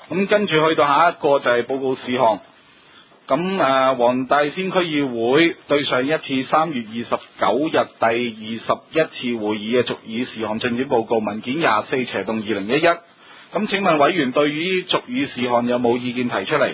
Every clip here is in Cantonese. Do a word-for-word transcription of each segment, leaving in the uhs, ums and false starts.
咁跟住去到下一個就係報告事項。咁誒，黃大仙區議會對上一次三月二十九日第二十一次會議嘅續議事項進展報告文件廿四斜動二零一一。咁請問委員對於續議事項有冇意見提出嚟？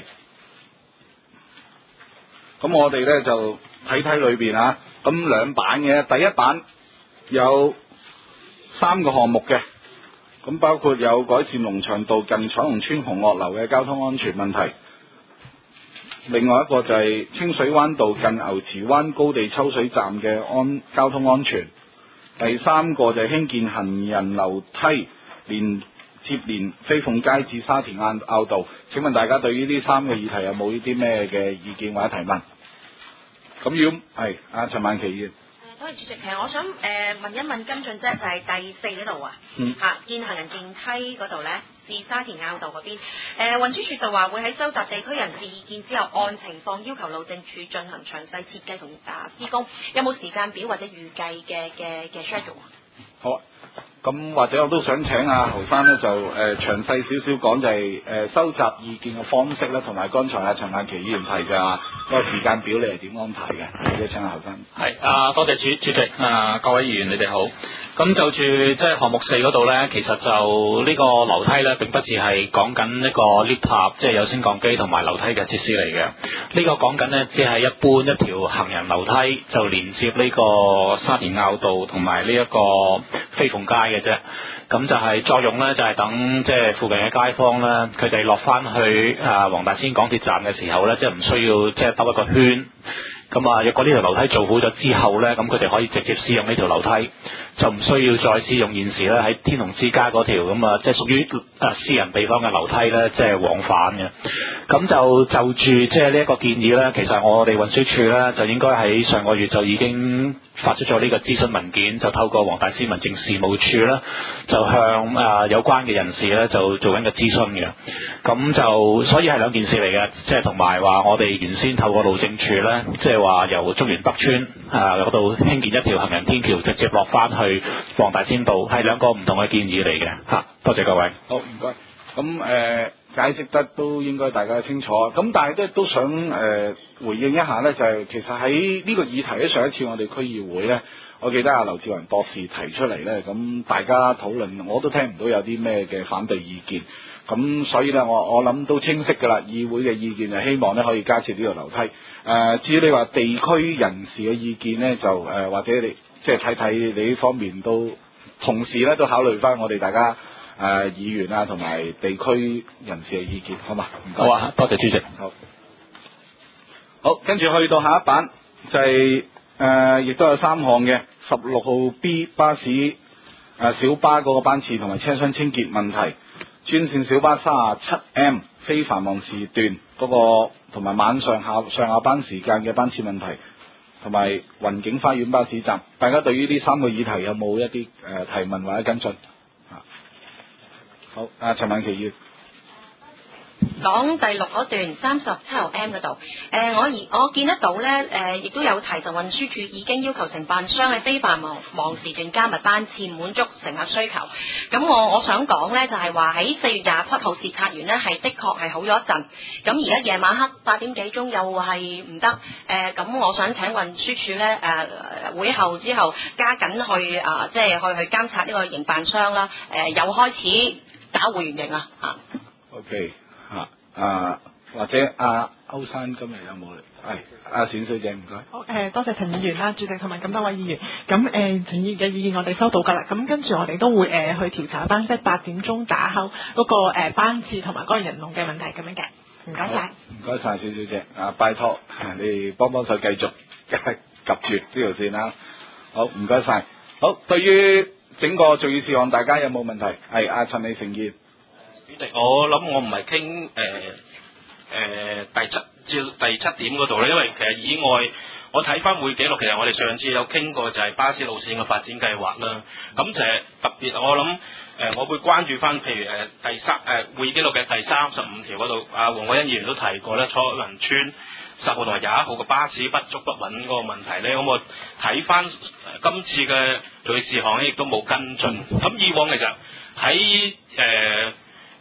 咁我哋呢就睇睇裏邊啊。咁兩版嘅，第一版有三個項目嘅，咁包括有改善龍翔道近彩虹村紅樂樓嘅交通安全問題。另外一個就係清水灣道近牛池灣高地抽水站嘅安交通安全。第三個就係興建行人樓梯連接連飛鳳街至沙田坳道。請問大家對於呢三個議題有冇呢啲咩嘅意見或者提問？咁要係阿陳曼琪議員。 多謝主席，其實我想誒、呃、問一問跟進啫，就係、是、第四嗰度啊， 嗯嚇建行人電梯嗰度咧，至沙田坳道嗰邊，誒、呃、運輸署就話會喺收集地區人士意見之後，按情況要求路政署進行詳細設計同啊施工，有冇時間表或者預計嘅嘅嘅 schedule 啊？ 好啊，咁或者我都想請阿侯生咧就誒、呃、詳細少少講就係、是、誒、呃、收集意見嘅方式咧，同埋剛才阿陳曼琪議員提就話嗰個時間表你係點安排嘅？或者請阿侯生。 係啊，多謝主主席啊，各位議員你哋好。咁就住即係項目四嗰度咧，其實就呢個樓梯咧並不是係講緊一個 lift 塔，即係有升降機同埋樓梯嘅設施嚟嘅。呢個講緊呢，只係一般一條行人樓梯，就連接呢個沙田坳道同埋呢一個飛鳳街嘅啫。咁就係作用咧，就係等即係附近嘅街坊咧，佢哋落翻去啊黃大仙港鐵站嘅時候咧，即係唔需要即係兜一個圈。咁啊，若果呢條樓梯做好咗之後咧，咁佢哋可以直接使用呢條樓梯，就唔需要再使用現時咧喺天虹之家嗰條咁啊，即係屬於啊私人地方嘅樓梯咧，即係往返嘅。咁就就住即係呢一個建議咧，其實我哋運輸署咧就應該喺上個月就已經發出咗呢個諮詢文件，就透過黃大仙民政事務處咧，就向啊有關嘅人士咧就做緊個諮詢嘅。咁就所以係兩件事嚟嘅，即係同埋話我哋原先透過路政署咧，即係話由中原北村啊嗰度興建一條行人天橋，直接落翻去黃大仙道，係兩個唔同嘅建議嚟嘅嚇。多謝各位。 好，唔該。咁誒、呃、解釋得都應該大家清楚。咁但係咧都想誒、呃、回應一下咧，就係、是、其實喺呢個議題咧，上一次我哋區議會咧，我記得阿劉志雲博士提出嚟咧，咁大家討論，我都聽唔到有啲咩嘅反對意見。咁所以咧，我我諗都清晰㗎啦。議會嘅意見係希望咧可以加設呢個樓梯。誒、呃，至於你話地區人士嘅意見咧，就誒、呃、或者你即係睇睇你呢方面都同時咧都考慮翻我哋大家誒、呃、議員啊同埋地區人士嘅意見，好嘛？唔該。 好啊，多謝主席。 好。好，跟住去到下一版就係、是、誒，亦、呃、都有三項嘅十六號 B 巴士誒、呃、小巴嗰個班次同埋車廂清潔問題。專線小巴三十七 M 非繁忙時段嗰個同埋晚上下上下班時間嘅班次問題，同埋雲景花園巴士站，大家對於呢三個議題有冇一啲誒、呃、提問或者跟進？啊，好，阿陳曼琪議員。 講第六嗰段三十七號 M 嗰度，誒、呃、我而我見得到咧，誒、呃、亦都有提就運輸署已經要求承辦商喺非繁忙忙時段加密班次，滿足乘客需求。咁我我想講咧，就係話喺四月廿七號視察完咧，係的確係好咗一陣。咁而家夜晚黑八點幾鐘又係唔得。誒、呃、咁我想請運輸署咧，誒、呃、會後之後加緊去啊、呃，即係去去監察呢個營辦商啦。誒、呃、又開始搞會員營啊嚇。 OK。啊啊，或者阿、啊、歐生今日有冇嚟？係阿冼小姐，唔該。 好，誒、呃、多謝陳議員啦，主席同埋咁多位議員。咁誒、呃、陳議員嘅意見我哋收到㗎啦。咁跟住我哋都會誒、呃、去調查班，即係八點鐘打後嗰、那個、呃、班次同埋嗰個人龍嘅問題咁樣嘅。唔該晒。 唔該晒，冼小姐。啊，拜託你哋幫幫手繼續夾住呢條線啦。好，唔該晒。好，對於整個續議事項，大家有冇問題？係阿陳李成議。 主席，我諗我唔係傾誒誒第七至第七點嗰度咧，因為其實以外，我睇翻會記錄，其實我哋上次有傾過就係巴士路線嘅發展計劃啦。咁就係特別，我諗誒、呃、我會關注翻，譬如誒、呃、第三誒、呃、會記錄嘅第三十五條嗰度，阿黃國欣議員都提過咧，彩雲村十號同埋廿一號嘅巴士不足不穩嗰個問題咧，咁我睇翻今次嘅續議事項咧，亦都冇跟進。咁以往其實喺誒。呃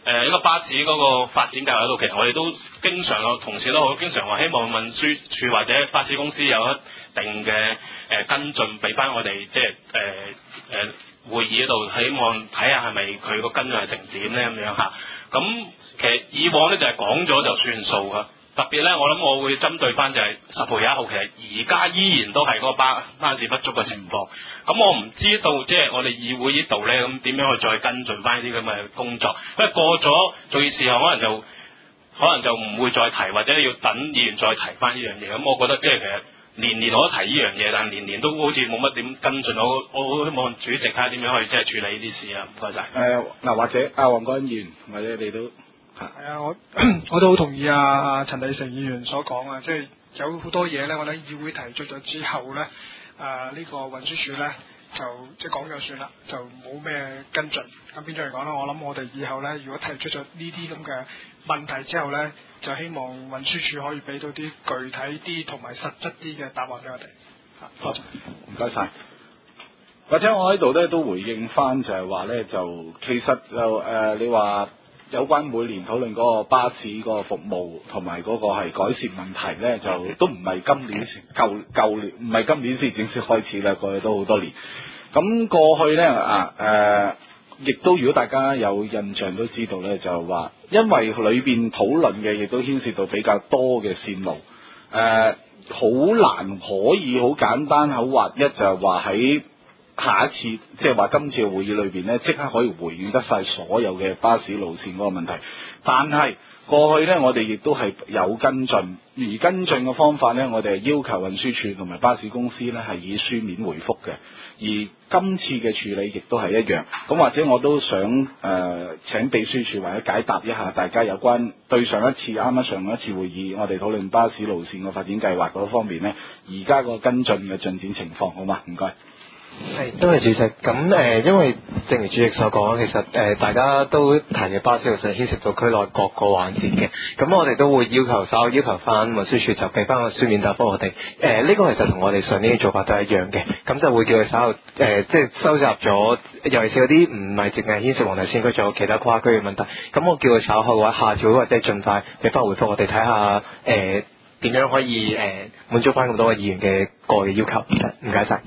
誒一個巴士嗰個發展計劃度，其實我哋都經常有同事都好經常話希望運輸署或者巴士公司有一定嘅誒、呃、跟進，俾翻我哋即係誒誒會議嗰度，希望睇下係咪佢個跟進係成點咧咁樣嚇。咁其實以往咧就係講咗就算數噶。特別咧，我諗我會針對翻就係十號廿一號，其實而家依然都係嗰個巴巴士不足嘅情況。咁我唔知道即係我哋議會呢度咧，咁點樣去再跟進翻呢啲咁嘅工作？因為過咗做事項，可能就可能就唔會再提，或者要等議員再提翻呢樣嘢。咁我覺得即係其實年年我都提呢樣嘢，但年年都好似冇乜點跟進。我我好希望主席睇下點樣去即係處理呢啲事啊！唔該晒。 誒嗱，或者阿黃國議員或者你都。 係啊，我我都好同意啊陳禮誠議員所講啊，即係有好多嘢咧，我哋議會提出咗之後咧，誒、呃、呢、這個運輸署咧就即係講咗算啦，就冇咩跟進。咁變咗嚟講啦，我諗我哋以後咧，如果提出咗呢啲咁嘅問題之後咧，就希望運輸署可以俾到啲具體啲同埋實質啲嘅答案俾我哋。嚇，多謝。 唔該晒。或者我喺度咧都回應翻，就係話咧就其實就誒、呃、你話。有關每年討論嗰個巴士嗰個服務同埋嗰個係改善問題咧，就都唔係今年舊舊年唔係今年先正式開始啦，過去都好多年。咁過去咧啊誒，亦都如果大家有印象都知道咧，就係話因為裏邊討論嘅亦都牽涉到比較多嘅線路，誒好難可以好簡單好劃一就係話喺。下一次即係話今次嘅會議裏邊呢，即刻可以回應得晒所有嘅巴士路線嗰個問題。但係過去呢，我哋亦都係有跟進，而跟進嘅方法呢，我哋係要求運輸署同埋巴士公司呢係以書面回覆嘅。而今次嘅處理亦都係一樣。咁或者我都想誒、呃、請秘書處或者解答一下大家有關對上一次啱啱上一次會議我哋討論巴士路線嘅發展計劃嗰方面呢，而家個跟進嘅進展情況好嗎？唔該。 係，多謝主席。咁誒、呃，因為正如主席所講，其實誒、呃、大家都提嘅巴士路線牽涉到區內各個環節嘅。咁我哋都會要求稍後要求翻運輸署就俾翻個書面答覆我哋。誒、呃、呢、這個其實同我哋上年嘅做法都係一樣嘅。咁就會叫佢稍後誒、呃，即係收集咗，尤其是嗰啲唔係淨係牽涉黃大仙區，仲有其他跨區嘅問題。咁我叫佢稍後嘅話，下次或者盡快俾翻回覆我哋睇下誒點樣可以誒、呃、滿足翻咁多位議員嘅個嘅要求。唔該晒。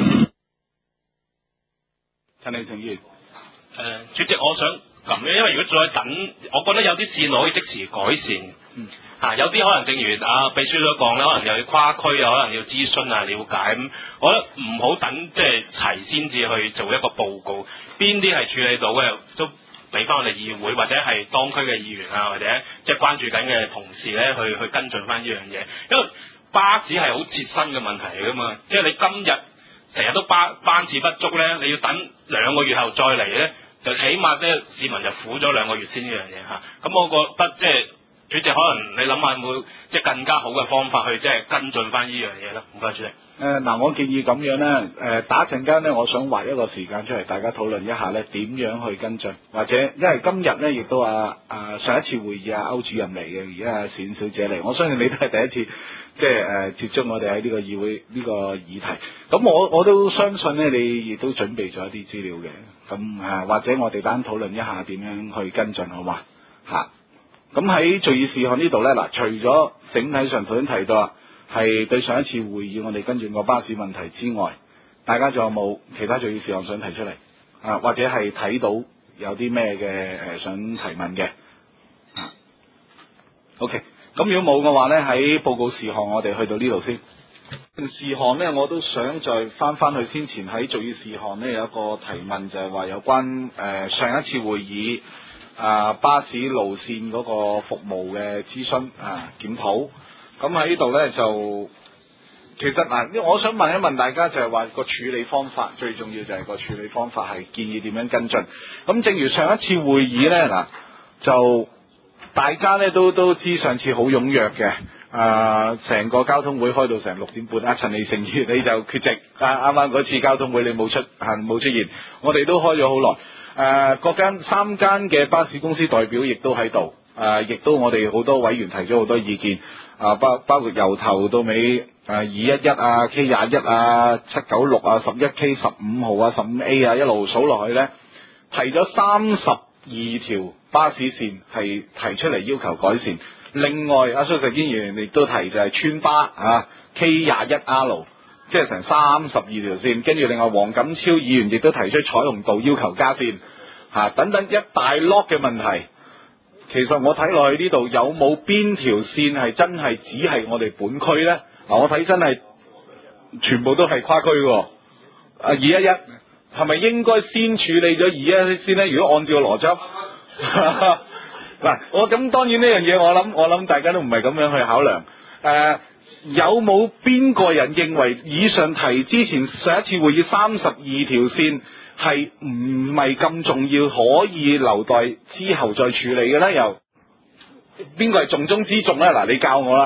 陳禮誠議員，誒、 呃，主席，我想咁樣，因為如果再等，我覺得有啲線路可以即時改善。嗯。嚇、啊，有啲可能正如啊秘書所講咧，可能又要跨區啊，可能要諮詢啊、了解咁。我覺得唔好等即係齊先至去做一個報告，邊啲係處理到嘅都俾翻我哋議會或者係當區嘅議員啊，或者即係關注緊嘅同事咧去去跟進翻呢樣嘢。因為巴士係好切身嘅問題嚟噶嘛，即係你今日。成日都班班次不足咧，你要等兩個月後再嚟咧，就起碼咧市民就苦咗兩個月先呢樣嘢嚇。咁、啊、我覺得即係主席，可能你諗下有冇即係更加好嘅方法去即係跟進翻呢樣嘢啦。唔該，主席。 誒嗱、呃，我建議咁樣咧，誒、呃、打陣間咧，我想劃一個時間出嚟，大家討論一下咧點樣去跟進，或者因為今日咧亦都啊啊上一次會議啊歐主任嚟嘅，而家阿冼小姐嚟，我相信你都係第一次。即係誒、呃、接觸我哋喺呢個議會呢、這個議題，咁我我都相信咧，你亦都準備咗一啲資料嘅，咁啊或者我哋單討論一下點樣去跟進好嘛嚇？咁喺聚議事項呢度咧嗱，除咗整體上頭先提到啊，係對上一次會議我哋跟進過巴士問題之外，大家仲有冇其他聚議事項想提出嚟啊？或者係睇到有啲咩嘅誒想提問嘅啊 ？OK。咁如果冇嘅話呢，喺報告事項我哋去到呢度先。事項呢，我都想再翻翻去先前喺做議事項呢，有一個提問，就係話有關誒、呃、上一次會議啊、呃、巴士路線嗰個服務嘅諮詢啊檢討。咁喺呢度呢，就其實嗱、呃，我想問一問大家，就係話個處理方法最重要就係個處理方法係建議點樣跟進。咁正如上一次會議呢，嗱、呃、就。大家咧都都知上次好踴躍嘅，啊、呃，成個交通會開到成六點半，阿陳禮誠議員你就缺席，啊啱啱嗰次交通會你冇出，嚇冇出現，我哋都開咗好耐，誒、呃，各間三間嘅巴士公司代表亦都喺度，誒、呃，亦都我哋好多委員提咗好多意見，啊，包包括由頭到尾，誒二一一啊 K 廿一啊七九六啊十一 K 十五號啊十五 A 啊一路數落去咧，提咗三十二條巴士線係提出嚟要求改善。另外，阿蘇石堅議員亦都提就係村巴啊 K 廿一 R， 即係成三十二條線。跟住另外黃錦超議員亦都提出彩虹道要求加線嚇、啊、等等一大 lot 嘅問題。其實我睇落去呢度有冇邊條線係真係只係我哋本區呢？嗱，我睇真係全部都係跨區喎。啊，二一一係咪應該先處理咗二一一先呢？如果按照個邏輯，嗱，我咁當然呢樣嘢，我諗我諗大家都唔係咁樣去考量。誒、呃，有冇邊個人認為以上提之前上一次會議三十二條線係唔係咁重要，可以留待之後再處理嘅呢？又邊個係重中之重呢？嗱，你教我啦。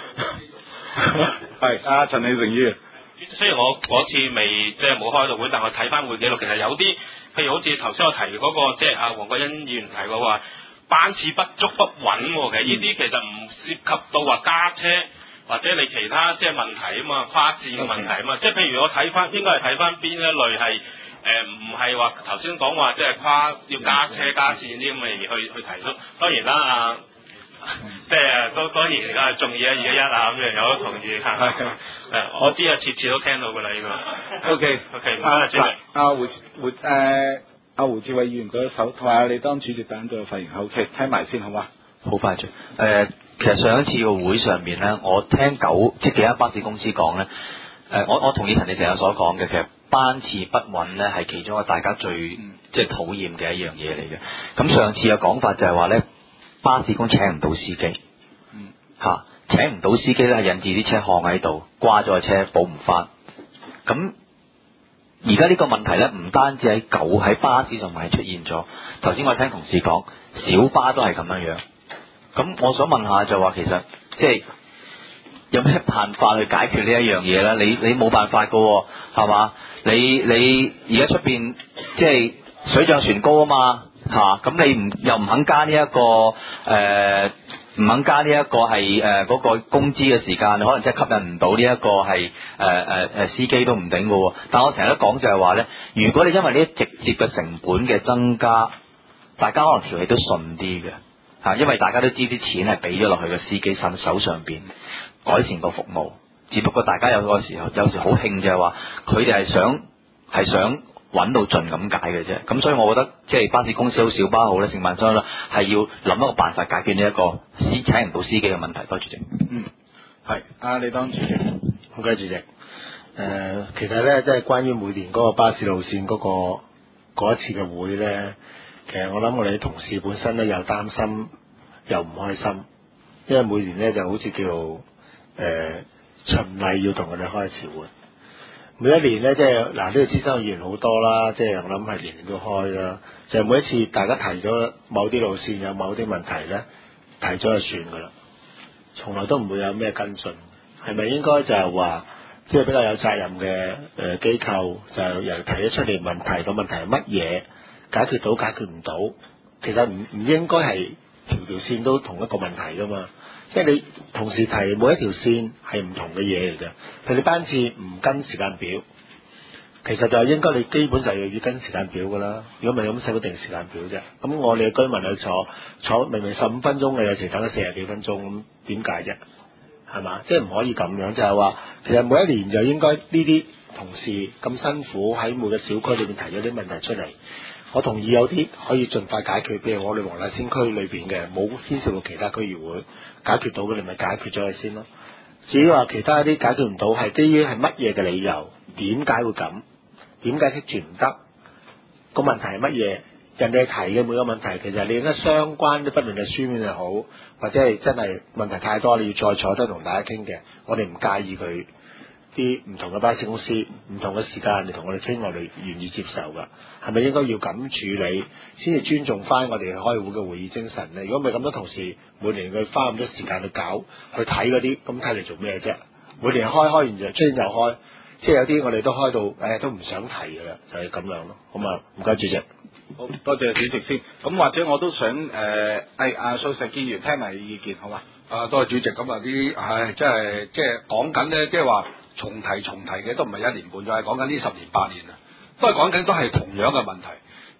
係阿陳李成議員。 雖然我嗰次未即係冇開到會，但我睇翻會記錄，其實有啲，譬如好似頭先我提嗰、那個，即係阿黃國欣議員提過話班次不足不穩喎，其實呢啲其實唔涉及到話加車或者你其他即係問題啊嘛，跨線嘅問題啊嘛，即係譬如我睇翻應該係睇翻邊一類係誒唔係話頭先講話即係跨要加車加線啲咁嘅嘢去去提出，當然啦啊。即係都當然而家係中意一二一一啊咁樣，有都同意嚇。誒，我知啊，次次都聽到㗎啦呢個。O K O K，阿主席， 阿胡胡誒阿胡志偉議員舉手，同埋你當主席等咗發言。O K，聽埋先好嘛？ 好快脆。誒、呃，其實上一次個會上面咧，我聽九即係幾間巴士公司講咧，誒、呃，我我同意陳你成日所講嘅，其實班次不穩咧係其中一個大家最、嗯、即係討厭嘅一樣嘢嚟嘅。咁上次嘅講法就係話咧。巴士公請唔到司機，嗯，嚇、啊、請唔到司機咧，係引致啲車行喺度，掛咗個車補唔翻。咁而家呢個問題咧，唔單止喺舊喺巴士上面係出現咗，頭先我聽同事講，小巴都係咁樣樣。咁我想問下就話，其實即係有咩辦法去解決呢一樣嘢咧？你你冇辦法噶，係嘛？你你而家出邊即係水漲船高啊嘛。嚇！咁、啊、你唔又唔肯加呢、這、一個誒，唔、呃、肯加呢一個係誒嗰個工資嘅時間，可能真係吸引唔到呢一個係誒誒誒司機都唔頂嘅喎。但我成日都講就係話咧，如果你因為呢啲直接嘅成本嘅增加，大家可能條氣都順啲嘅嚇，因為大家都知啲錢係俾咗落去個司機手手上邊，改善個服務。只不過大家有個時候有時好興就係話，佢哋係想係想。揾到盡咁解嘅啫，咁所以我覺得即係巴士公司好、小巴好咧，承辦商啦，係要諗一個辦法解決呢一個司請唔到司機嘅問題。多謝主席。 嗯，係啊，你當主席。 好嘅，主席。誒、呃，其實咧，即係關於每年嗰個巴士路線嗰、嗰個嗰一次嘅會咧，其實我諗我哋啲同事本身咧又擔心又唔開心，因為每年咧就好似叫做誒、呃、循例要同佢哋開一次會。每一年咧，即係嗱，呢個資深議員好多啦，即係我諗係年年都開啦。就係、每一次大家提咗某啲路線有某啲問題咧，提咗就算噶啦，從來都唔會有咩跟進。係咪應該就係話，即係比較有責任嘅誒機構，就由提咗出嚟問題，個問題係乜嘢，解決到解決唔到，其實唔唔應該係條條線都同一個問題噶嘛。即係你同時提每一條線係唔同嘅嘢嚟嘅，譬如你班次唔跟時間表，其實就係應該你基本上要跟時間表噶啦。如果唔係咁使乜定時間表啫？咁我哋嘅居民去坐坐明明十五分鐘嘅，有時等咗四十幾分鐘，咁點解啫？係嘛？即係唔可以咁樣，就係話其實每一年就應該呢啲同事咁辛苦喺每個小區裏邊提咗啲問題出嚟。我同意有啲可以盡快解決，譬如我哋黃大仙區裏邊嘅冇牽涉到其他區議會解決到嘅，你咪解決咗佢先咯。至於話其他啲解決唔到，係基於係乜嘢嘅理由？點解會咁？點解剔住唔得？個問題係乜嘢？人哋提嘅每個問題，其實你應該相關啲，不論係書面又好，或者係真係問題太多，你要再坐低同大家傾嘅，我哋唔介意佢啲唔同嘅巴士公司唔同嘅時間，你同我哋傾，我哋願意接受噶。係咪應該要咁處理，先至尊重翻我哋開會嘅會議精神咧？如果唔係咁多同事每年佢花咁多時間去搞去睇嗰啲，咁睇嚟做咩啫？每年開開完就出現又開，即係有啲我哋都開到，誒、哎、都唔想提嘅啦，就係、是、咁樣咯。咁啊，唔該主席。 好多謝主席先。咁或者我都想誒，誒阿蘇石堅議員聽埋意見，好嘛？ 啊，多謝主席。咁啊啲，唉，即係即係講緊咧，即係話重提重提嘅都唔係一年半載，係講緊呢十年八年啊。都係講緊都係同樣嘅問題，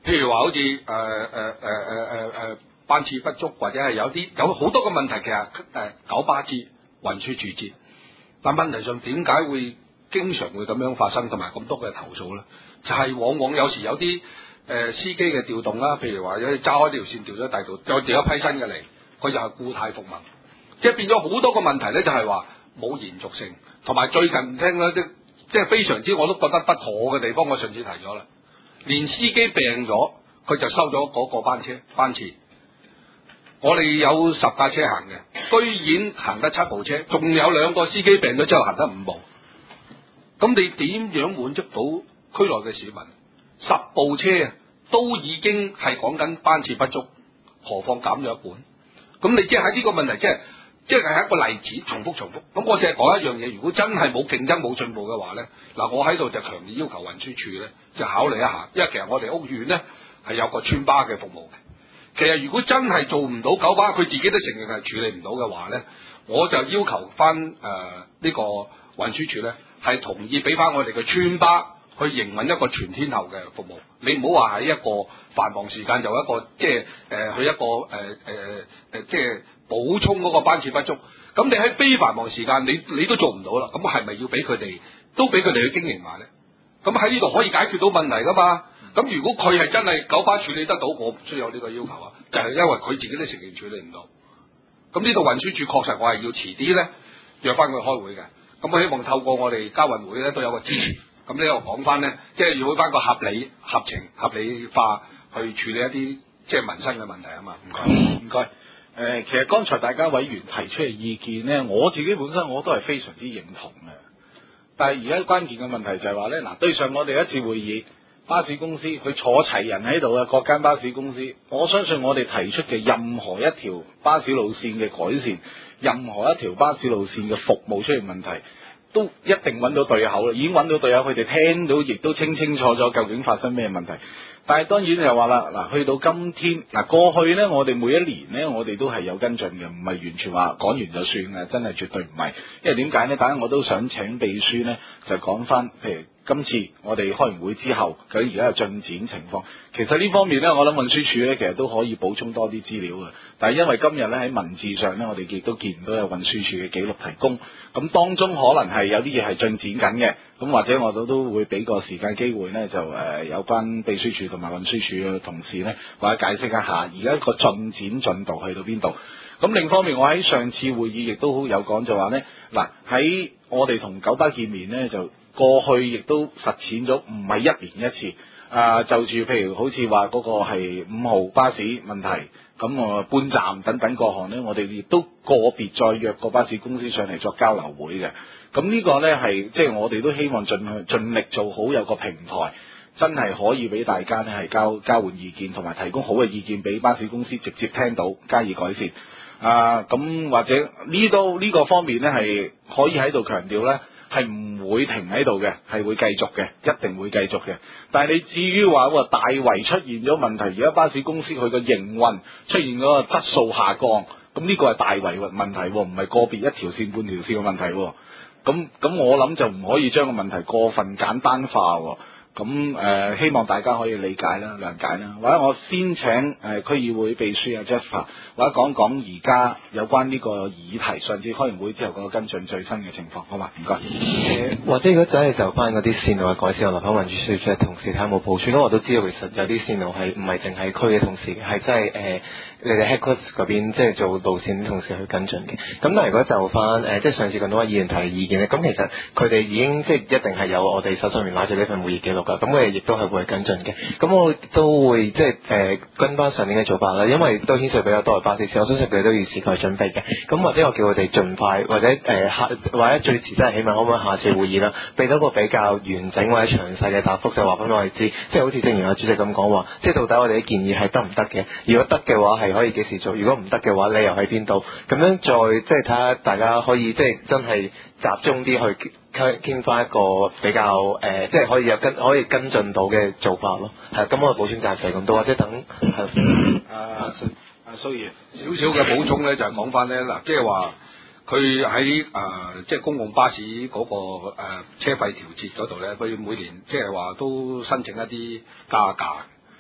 譬如話好似誒誒誒誒誒誒班次不足，或者係有啲有好多個問題，其實誒、呃、九巴知運輸處知，但問題上點解會經常會咁樣發生，同埋咁多嘅投訴咧？就係、是、往往有時有啲誒、呃、司機嘅調動啦，譬如話有啲揸開呢條線調咗第度，再調一批新嘅嚟，佢就係故態復萌，即係變咗好多個問題咧，就係話冇延續性，同埋最近聽咧即即係非常之我都覺得不妥嘅地方，我上次提咗啦，連司機病咗，佢就收咗嗰個班車班次。我哋有十架車行嘅，居然行得七部車，仲有兩個司機病咗之後行得五部。咁你點樣滿足到區內嘅市民？十部車啊，都已經係講緊班次不足，何況減咗一半？咁你即係喺呢個問題，即係即係一個例子，重複重複。咁我淨係講一樣嘢，如果真係冇競爭冇進步嘅話咧，嗱，我喺度就強烈要求運輸署咧，就考慮一下，因為其實我哋屋苑咧係有個村巴嘅服務嘅。其實如果真係做唔到九巴，佢自己都承認係處理唔到嘅話咧，我就要求翻誒呢個運輸署咧係同意俾翻我哋嘅村巴去營運一個全天候嘅服務。你唔好話喺一個繁忙時間有一個即係誒去一個誒誒誒即係補充嗰個班次不足。咁你喺非繁忙時間你你都做唔到啦，咁係咪要俾佢哋都俾佢哋去經營埋咧？咁喺呢度可以解決到問題噶嘛？咁如果佢係真係九巴處理得到，我唔需要有呢個要求啊，就係、是、因為佢自己都承認處理唔到。咁呢度運輸署確實我係要遲啲咧約翻佢開會嘅。咁我希望透過我哋交運會咧都有個支持。咁呢度講翻咧，即係要去翻個合理、合情、合理化去處理一啲即係民生嘅問題啊嘛。唔該， 唔該。誒，其實剛才大家委員提出嘅意見咧，我自己本身我都係非常之認同嘅。但係而家關鍵嘅問題就係話咧，嗱，對上我哋一次會議。巴士公司佢坐齊人喺度嘅各間巴士公司，我相信我哋提出嘅任何一條巴士路線嘅改善，任何一條巴士路線嘅服務出現問題，都一定揾到對口啦，已經揾到對口，佢哋聽到亦都清清楚楚究竟發生咩問題。但係當然就話啦，嗱，去到今天嗱，過去呢，我哋每一年呢，我哋都係有跟進嘅，唔係完全話講完就算嘅，真係絕對唔係。因為點解呢？等陣我都想請秘書呢，就講翻，譬如今次我哋開完會之後，究竟而家嘅進展情況。其實呢方面呢，我諗運輸署呢，其實都可以補充多啲資料嘅。但係因為今日呢，喺文字上呢，我哋亦都見唔到有運輸署嘅記錄提供。咁當中可能係有啲嘢係進展緊嘅，咁或者我都都會俾個時間機會呢，就誒、呃、有關秘書處同埋運輸署嘅同事呢，或者解釋一下而家個進展進度去到邊度。咁另一方面，我喺上次會議亦都有講就話呢，嗱，喺我哋同九巴見面呢，就過去亦都實踐咗唔係一年一次。啊、呃，就住譬如好似話嗰個係五號巴士問題。咁我搬站等等各項呢，我哋亦都個別再約個巴士公司上嚟作交流會嘅。咁呢個呢，係即係我哋都希望盡去盡力做好有個平台，真係可以俾大家呢係交交換意見，同埋提供好嘅意見俾巴士公司直接聽到加以改善。啊，咁或者呢度呢個方面呢，係可以喺度強調呢，係唔會停喺度嘅，係會繼續嘅，一定會繼續嘅。但係你至於話喎大圍出現咗問題，而家巴士公司佢個營運出現嗰個質素下降，咁呢個係大圍問題，唔係個別一條線半條線嘅問題。咁咁我諗就唔可以將個問題過分簡單化。咁誒、呃，希望大家可以理解啦、諒解啦。或者我先請誒、呃、區議會秘書阿 Jasper，或者講講而家有關呢個議題，上次開完會之後個跟進最新嘅情況，好嘛？唔該。 誒，或者如果真係就翻嗰啲線路嘅改善，我留翻運輸署嘅同事睇下有冇部署。因為我都知道其實有啲線路係唔係淨係區嘅同事嘅，係真係誒你哋 headquarters 嗰邊即係做路線啲同事去跟進嘅。咁但係如果就翻誒、呃、即係上次咁多位議員提嘅意見咧，咁其實佢哋已經即係一定係有我哋手上面攞住呢份會議記錄㗎。咁我哋亦都係會跟進嘅。咁我都會即係誒、呃、跟翻上年嘅做法啦，因為都牽涉比較多嘅巴士，我相信佢哋都要時間準備嘅。咁或者我叫佢哋盡快，或者誒下、呃、或者最遲真係起碼可唔可以下次會議啦，俾到個比較完整或者詳細嘅答覆，就話俾我哋知，即係好似正如阿主席咁講話，即係到底我哋嘅建議係得唔得嘅？如果得嘅話，係可以幾時做？如果唔得嘅話，理由喺邊度？咁樣再即係睇下大家可以即係真係集中啲去傾傾翻一個比較誒、呃，即係可以有跟可以跟進到嘅做法咯。係咁，我補充暫時咁多，或者等係阿阿蘇爺少少嘅補充咧，就係講翻咧嗱，即係話。佢喺誒即係公共巴士嗰、那個誒、呃、車費調節嗰度咧，佢每年即係話都申請一啲加價。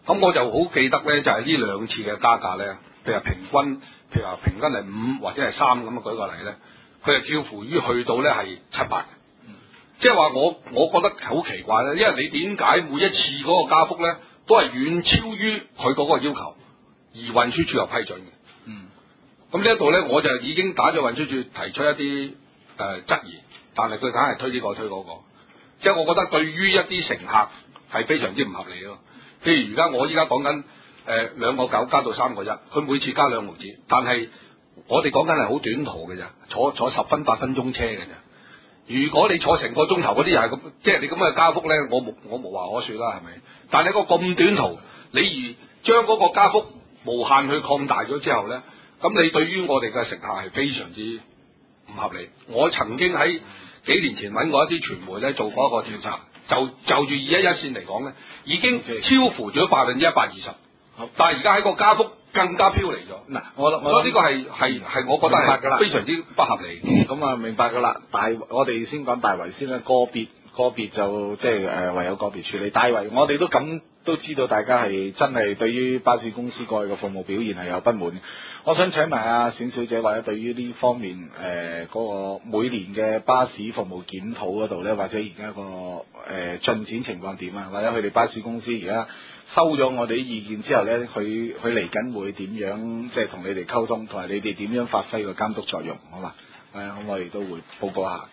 咁我就好記得咧，就係呢兩次嘅加價咧，譬如話平均，譬如話平均係五或者係三咁啊，舉個例咧，佢係超乎於去到咧係七八。即係話我我覺得好奇怪咧，因為你點解每一次嗰個加幅咧都係遠超於佢嗰個要求，而運輸署又批准嘅。 嗯。咁呢一度咧，我就已經打咗運輸署提出一啲誒、呃、質疑，但係佢梗係推呢、這個推嗰、那個。即係我覺得對於一啲乘客係非常之唔合理咯。譬如而家我依家講緊誒兩個九加到三個一，佢每次加兩毫子，但係我哋講緊係好短途嘅咋，坐坐十分八分鐘車嘅咋。如果你坐成個鐘頭嗰啲又係咁，即係你咁嘅加幅咧，我冇我無話可説啦，係咪？但係個咁短途，你而將嗰個加幅無限去擴大咗之後咧，咁你對於我哋嘅乘客係非常之唔合理。我曾經喺幾年前揾過一啲傳媒咧做過一個調查，就就住二一一線嚟講咧，已經超乎咗百分之一百二十。但係而家喺個加幅更加飄離咗。 嗱，我我所以呢個係係係我覺得係非常之不合理。 咁啊，明白㗎啦。大我哋先講大圍先啦，個別個別就即係誒唯有個別處理。大圍我哋都咁都知道，大家係真係對於巴士公司過去嘅服務表現係有不滿。我想請埋阿冼小姐，或者對於呢方面誒嗰、呃嗰個每年嘅巴士服務檢討嗰度咧，或者而家個誒、呃、進展情況點啊？或者佢哋巴士公司而家收咗我哋啲意見之後咧，佢佢嚟緊會點樣即係同你哋溝通，同埋你哋點樣發揮個監督作用，好嘛？誒，咁我哋都會報告下。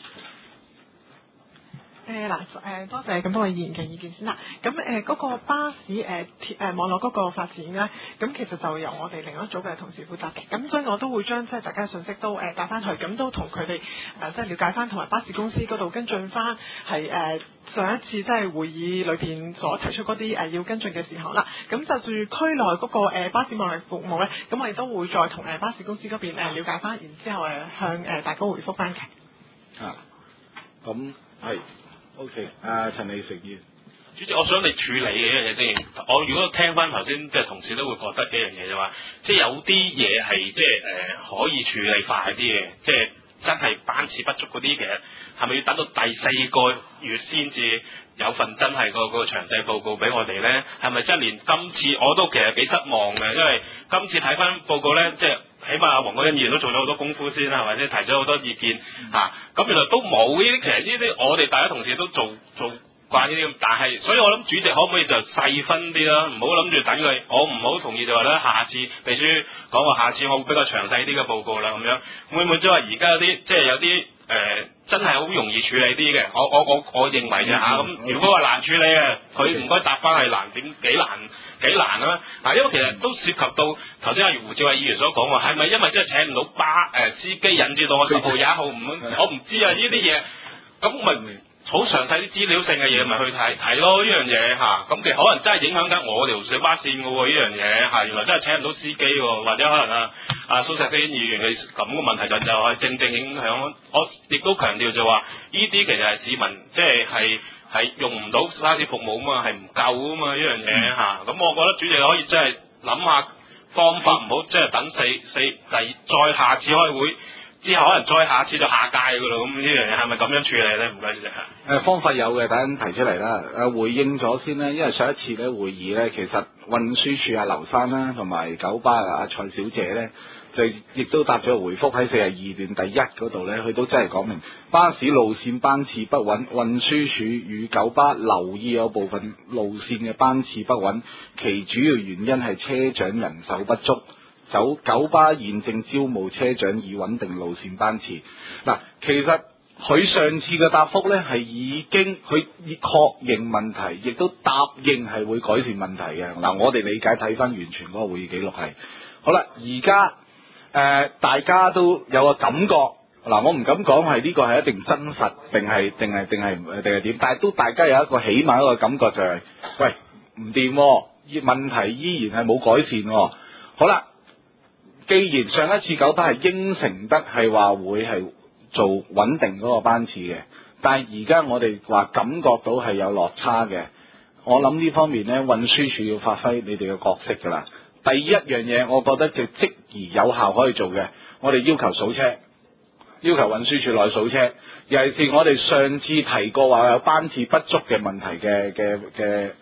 誒嗱誒，多謝咁多位議員嘅意見先啦。咁誒嗰個巴士誒鐵誒網絡嗰個發展咧，咁其實就由我哋另一組嘅同事負責嘅。咁所以我都會將即係大家嘅信息都誒帶翻去，咁都同佢哋誒即係了解翻，同埋巴士公司嗰度跟進翻係誒上一次即係會議裏邊所提出嗰啲誒要跟進嘅事項啦。咁就住區內嗰個誒巴士網絡服務咧，咁我哋都會再同誒巴士公司嗰邊誒了解翻，然之後誒向誒大家回覆翻嘅。 啊，咁係。O K， 啊，陳李成議員， 主席，我想你處理嘅一樣嘢先。我如果聽翻頭先，即係同事都會覺得幾樣嘢就話，即係有啲嘢係即係誒、呃、可以處理快啲嘅，即係真係班次不足嗰啲，其實係咪要等到第四個月先至有份真係個個詳細報告俾我哋咧？係咪真係連今次我都其實幾失望嘅，因為今次睇翻報告咧，即係。起碼黃國欣議員都做咗好多功夫先啦，係咪先提咗好多意見嚇？咁、啊、原來都冇呢啲，其實呢啲我哋大家同事都做做慣呢啲，但係所以我諗主席可唔可以就細分啲啦？唔好諗住等佢，我唔好同意就話咧，下次秘書講話下次我會比較詳細啲嘅報告啦，咁樣會唔會即係話而家有啲即係有啲誒、呃、真係好容易處理啲嘅？我我我我認為啫嚇。咁、嗯、如果話難處理嘅，佢唔該答翻係難點幾難？幾難啊！嗱，因為其實都涉及到頭先阿胡志偉議員所講話，係咪因為真係請唔到巴誒、呃、司機，引致到我十號廿一號唔我唔知啊！呢啲嘢咁咪好詳細啲資料性嘅嘢，咪去睇睇咯呢樣嘢嚇。咁其實可能真係影響緊我條小巴線嘅喎呢樣嘢嚇。原來真係請唔到司機喎，或者可能啊啊蘇錫菲議員嘅咁嘅問題就就係正正影響。我亦都強調就話，呢啲其實係市民即係係。係用唔到巴士服務啊嘛，係唔夠啊嘛呢樣嘢嚇。咁、嗯、我覺得主席可以真係諗下方法，唔好即係等四四第再下次開會之後，可能再下次就下屆噶咯。咁呢樣嘢係咪咁樣處理咧？唔該主席。誒方法有嘅，等陣提出嚟啦。誒回應咗先啦，因為上一次咧會議咧，其實運輸署阿劉生啦，同埋九巴阿蔡小姐咧。就亦都答咗回覆喺四十二段第一嗰度咧，佢都真係講明巴士路線班次不穩，運輸署與九巴留意有部分路線嘅班次不穩，其主要原因係車長人手不足。九九巴現正招募車長以穩定路線班次。嗱，其實佢上次嘅答覆咧係已經佢確認問題，亦都答應係會改善問題嘅。嗱，我哋理解睇翻完全嗰個會議記錄係好啦，而家。誒、呃，大家都有個感覺，嗱，我唔敢講係呢個係一定真實，定係定係定係定係點，但係都大家有一個起碼一個感覺就係、是，喂，唔掂，問題依然係冇改善喎。好啦，既然上一次九巴係應承得係話會係做穩定嗰個班次嘅，但係而家我哋話感覺到係有落差嘅，我諗呢方面呢，運輸署要發揮你哋嘅角色㗎啦。第一樣嘢，我覺得就即而有效可以做嘅，我哋要求數車，要求運輸署內數車。尤其是我哋上次提過話有班次不足嘅問題嘅嘅嘅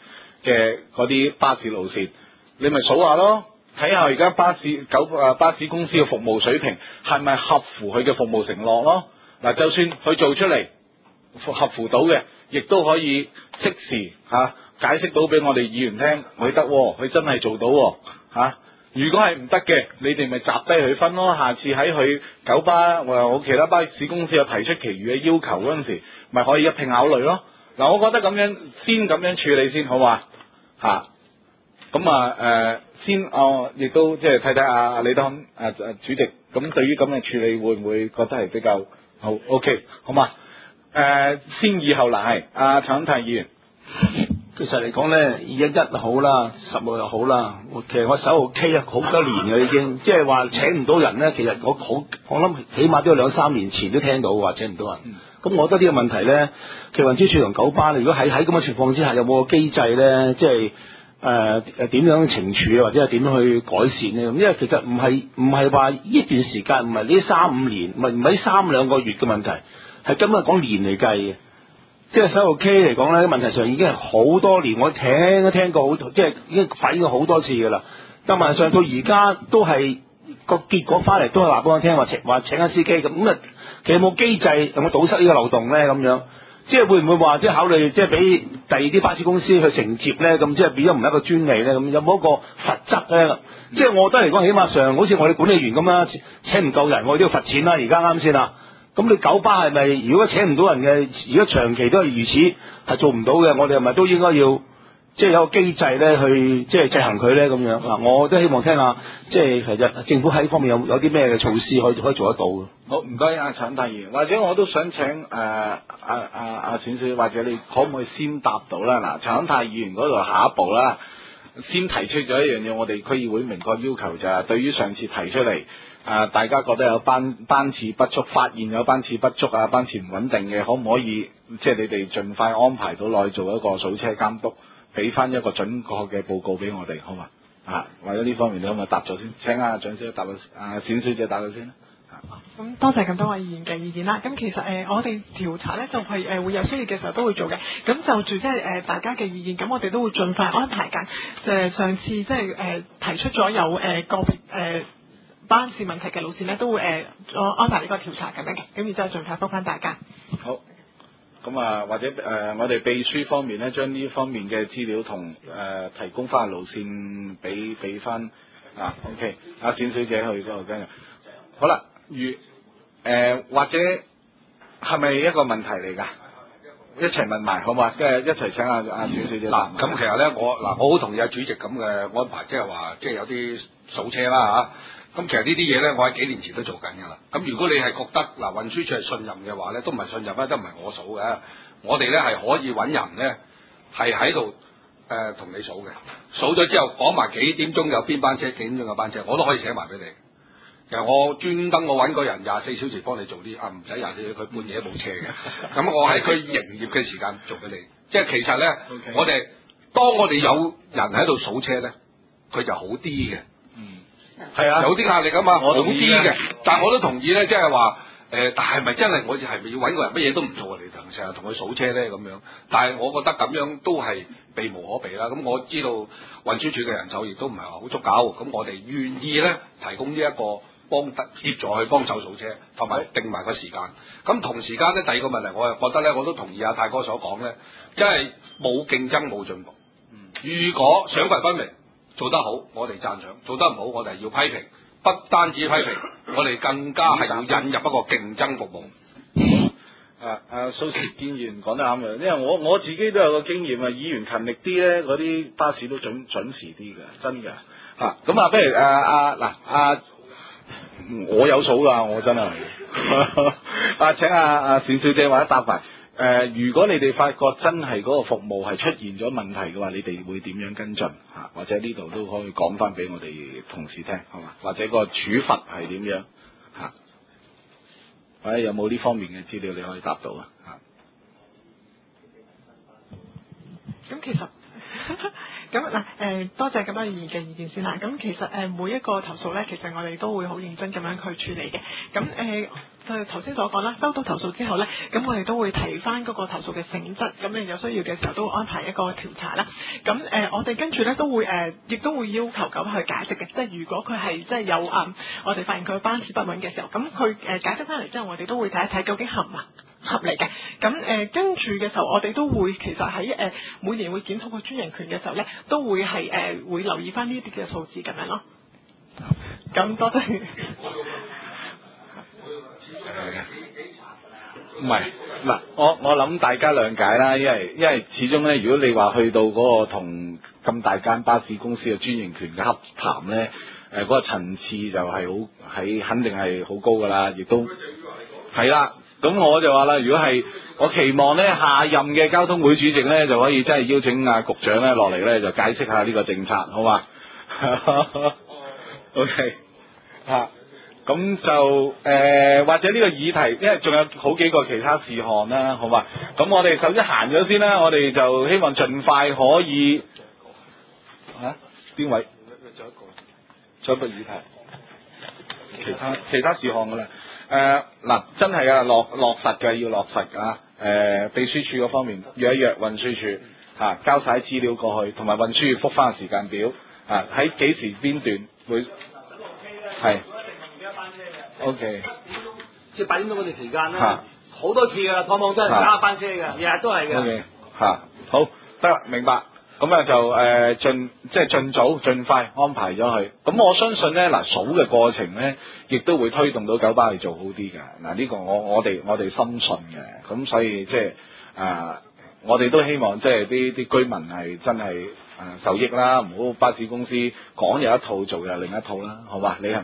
嘅嗰啲巴士路線，你咪數下咯，睇下而家巴士九啊巴士公司嘅服務水平係咪合乎佢嘅服務承諾咯？嗱，就算佢做出嚟合乎到嘅，亦都可以即時嚇、啊、解釋到俾我哋議員聽，佢得，佢真係做到嚇。啊如果係唔得嘅，你哋咪集低佢分咯。下次喺佢九巴或我其他巴士公司有提出其餘嘅要求嗰陣時，咪可以一併考慮咯。嗱，我覺得咁樣先咁樣處理先好嘛嚇。咁啊誒，先哦，亦都即係睇睇阿李德亨誒誒主席，咁對於咁嘅處理會唔會覺得係比較好 OK 好嘛？誒、呃，先以後難係阿陳太議員。 其實嚟講咧，二一一好啦，十號又好啦。其實我手號 K 啊，好多年嘅已經，即係話請唔到人咧。其實我好，我諗起碼都有兩三年前都聽到話請唔到人。咁、嗯、我覺得呢個問題咧，其實運輸署同九巴，如果喺喺咁嘅情況之下，有冇個機制咧，即係誒誒點樣懲處啊，或者係點樣去改善咧？咁因為其實唔係唔係話呢段時間，唔係呢三五年，唔係唔係三兩個月嘅問題，係今日講年嚟計嘅。即係手號 K 嚟講咧，問題上已經係好多年，我聽都聽過好，即係已經反映過好多次噶啦。但問題上到而家都係個結果翻嚟，都係話俾我聽話請話請緊司機咁咁啊。其實有冇機制有冇堵塞呢個漏洞咧？咁樣即係會唔會話即係考慮即係俾第二啲巴士公司去承接咧？咁即係變咗唔係一個專利咧？咁有冇一個罰則咧？即係我覺得嚟講，起碼上好似我哋管理員咁啦，請唔夠人，我都要罰錢啦。而家啱先啦。咁你九巴係咪如果請唔到人嘅，如果長期都係如此，係做唔到嘅，我哋係咪都應該要即係有個機制咧，去即係制衡佢咧咁樣嗱？我都希望聽下，即係其實政府喺呢方面有有啲咩嘅措施可以可以做得到嘅。 好，唔該阿陳大爺，或者我都想請誒阿阿阿冼小姐，或者你可唔可以先答到啦？嗱，陳太議員嗰度下一步啦，先提出咗一樣嘢，我哋區議會明確要求就係對於上次提出嚟。誒、呃，大家覺得有班班次不足，發現有班次不足啊，班次唔穩定嘅，可唔可以即係你哋盡快安排到內做一個數車監督，俾翻一個準確嘅報告俾我哋，好嘛？啊，或者呢方面你可唔可以答咗先？請阿蔣小姐答到，阿冼小姐答到先啦。 咁多謝咁多位議員嘅意見啦。咁其實誒、呃，我哋調查咧就係、是、誒、呃、會有需要嘅時候都會做嘅。咁就住即係誒大家嘅意見，咁我哋都會盡快安排緊。誒、呃、上次即係誒提出咗有誒、呃、個別誒。呃班次問題嘅路線咧，都會誒、呃、安排呢個調查咁樣嘅，咁然之後盡快覆返大家。 好，咁啊，或者誒、呃，我哋秘書方面咧，將呢方面嘅資料同誒、呃、提供翻路線俾俾翻啊。OK，阿冼小姐去嗰度跟住。好啦，如誒、呃、或者係咪一個問題嚟㗎？一齊問埋好嘛？跟住一齊請阿阿冼小姐。 嗱，咁其實咧，我嗱我好同意阿主席咁嘅安排，即係話即係有啲數車啦嚇。咁其實呢啲嘢咧，我喺幾年前都做緊㗎啦。咁如果你係覺得嗱運輸署係信任嘅話咧，都唔係信任啦，都唔係我數嘅。我哋咧係可以揾人咧係喺度誒同你數嘅，數咗之後講埋幾點鐘有邊班車，幾點鐘有班車，我都可以寫埋俾你。其實我專登我揾個人廿四小時幫你做啲啊，唔使廿四小時，佢半夜都冇車嘅。咁我喺佢營業嘅時間做俾你。即係其實咧，okay. 我哋當我哋有人喺度數車咧，佢就好啲嘅。係啊，有啲壓力啊嘛，好啲嘅。但係我都同意咧，即係話誒，但係咪真係我哋係咪要揾個人乜嘢都唔做嚟同成日同佢數車咧咁樣？但係我覺得咁樣都係避無可避啦。咁我知道運輸署嘅人手亦都唔係話好足夠，咁我哋願意咧提供呢一個幫協助去幫手數車，同埋定埋個時間。咁同時間咧，第二個問題我又覺得咧，我都同意阿泰哥所講咧，即係冇競爭冇進步。如果賞罰分明。做得好，我哋讚賞；做得唔好，我哋要批評。不單止批評，我哋更加係要引入一個競爭服務。 啊啊，蘇賾堅議員講得啱嘅，因為我我自己都有個經驗啊，議員勤力啲咧，嗰啲巴士都準準時啲嘅，真嘅。嚇咁啊，不如啊啊嗱啊，我有數㗎，我真係。啊，請阿阿冼小姐或者答埋。誒、呃，如果你哋發覺真係嗰個服務係出現咗問題嘅話，你哋會點樣跟進嚇？或者呢度都可以講翻俾我哋同事聽，係嘛？或者個處罰係點樣嚇？或者有冇呢方面嘅資料你可以答到啊？嚇？ 咁其實咁嗱誒，多謝咁多議員嘅意見先啦。咁其實誒、呃、每一個投訴咧，其實我哋都會好認真咁樣去處理嘅。咁誒就頭先所講啦，收到投訴之後咧，咁我哋都會提翻嗰個投訴嘅性質，咁你有需要嘅時候都會安排一個調查啦。咁誒、呃、我哋跟住咧都會誒，亦、呃、都會要求咁去解釋嘅。即係如果佢係即係有啊、嗯，我哋發現佢班次不穩嘅時候，咁佢誒解釋翻嚟之後，我哋都會睇一睇究竟合唔合理嘅。咁誒、呃、跟住嘅時候，我哋都會其實喺誒、呃、每年會檢討個專營權嘅時候咧，都會係誒、呃、會留意翻呢啲嘅數字咁樣咯。咁多謝。 唔係嗱，我我諗大家諒解啦，因為因為始終咧，如果你話去到嗰個同咁大間巴士公司嘅專營權嘅洽談咧，誒、呃、嗰、那個層次就係好喺肯定係好高噶啦，亦都係啦。咁我就話啦，如果係我期望咧，下任嘅交通會主席咧就可以真係邀請阿局長咧落嚟咧，就解釋下呢個政策，好嘛？OK 啊。咁就誒、呃、或者呢個議題，因為仲有好幾個其他事項啦，好嘛？咁我哋首先行咗先啦，我哋就希望盡快可以啊邊位？仲有一個議題，其他其他事項噶啦。誒嗱，真係啊，落落實嘅要落實啊！誒、呃、秘書處嗰方面約一約運輸處嚇、啊，交晒資料過去，同埋運輸處覆翻個時間表啊，喺幾時邊段會係。O K， 即係八點鐘嗰段時間咧，好多次㗎啦，趟趟都係加班車嘅，日日都係嘅。 O K， 嚇，好得啦，明白。咁啊就誒、呃、盡即係盡早盡快安排咗佢。咁我相信咧嗱，數嘅過程咧，亦都會推動到九巴去做好啲嘅。嗱呢個我我哋我哋深信嘅。咁所以即係誒，我哋都希望即係啲啲居民係真係誒受益啦，唔好巴士公司講有一套做又另一套啦，好嘛？你係。